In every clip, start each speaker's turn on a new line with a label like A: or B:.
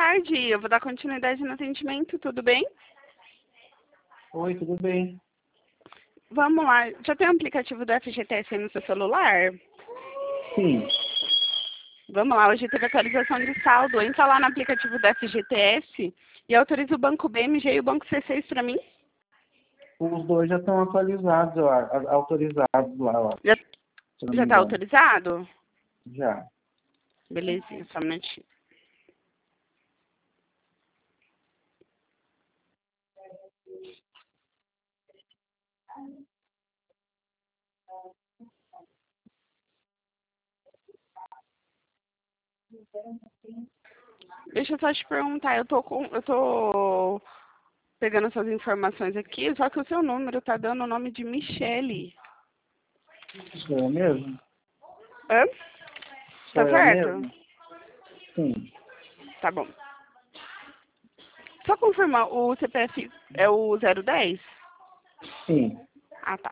A: tarde. Eu vou dar continuidade no atendimento, tudo bem?
B: Oi, tudo bem?
A: Vamos lá. Já tem o aplicativo do FGTS aí no seu celular?
B: Sim.
A: Vamos lá, hoje teve atualização de saldo. Entra lá no aplicativo do FGTS e autoriza o Banco BMG e o Banco C6 para mim.
B: Os dois já estão atualizados, autorizados lá, ó.
A: Já
B: Se eu não
A: já
B: me
A: está
B: engano.
A: autorizado?
B: Já.
A: Belezinha, só um minutinho. Deixa eu só te perguntar, eu tô pegando suas informações aqui, só que o seu número tá dando o nome de Michele.
B: Sou eu mesmo?
A: Hã?
B: Sou
A: Tá
B: eu
A: certo?
B: mesmo? Sim.
A: Tá bom. Só confirmar, o CPF é o 010?
B: Sim.
A: Ah, tá.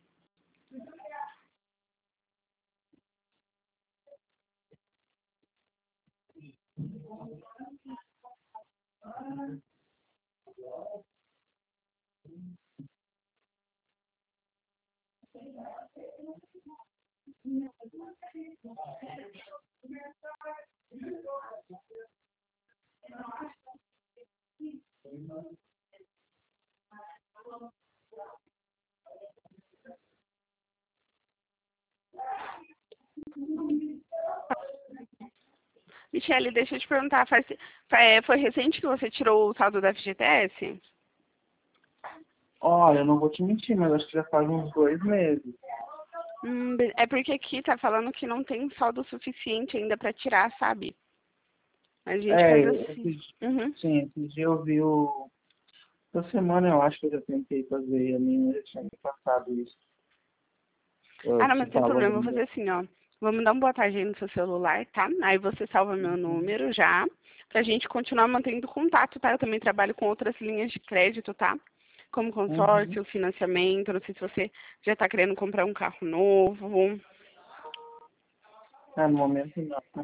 A: Michele, deixa eu te perguntar, foi recente que você tirou o saldo da FGTS?
B: Olha, eu não vou te mentir, mas acho que já faz uns 2 meses.
A: É porque aqui tá falando que não tem saldo suficiente ainda pra tirar, sabe? A gente faz assim. Uhum.
B: Sim, esse dia eu vi o... Essa semana eu acho que eu já tentei fazer, a minha já tinha me passado isso.
A: Ah, não,
B: Te
A: mas não tem
B: falou
A: problema,
B: do
A: eu vou
B: meu.
A: fazer assim, ó. Vou mandar um boa tarde aí no seu celular, tá? Aí você salva meu número já, pra gente continuar mantendo contato, tá? Eu também trabalho com outras linhas de crédito, tá? Como
B: Uhum.
A: consórcio, financiamento, não sei se você já tá querendo comprar um carro novo.
B: Ah, no momento não.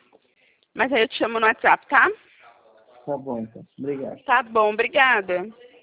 A: Mas aí eu te chamo no WhatsApp, tá?
B: Tá bom, então. Obrigado.
A: Tá bom, obrigada.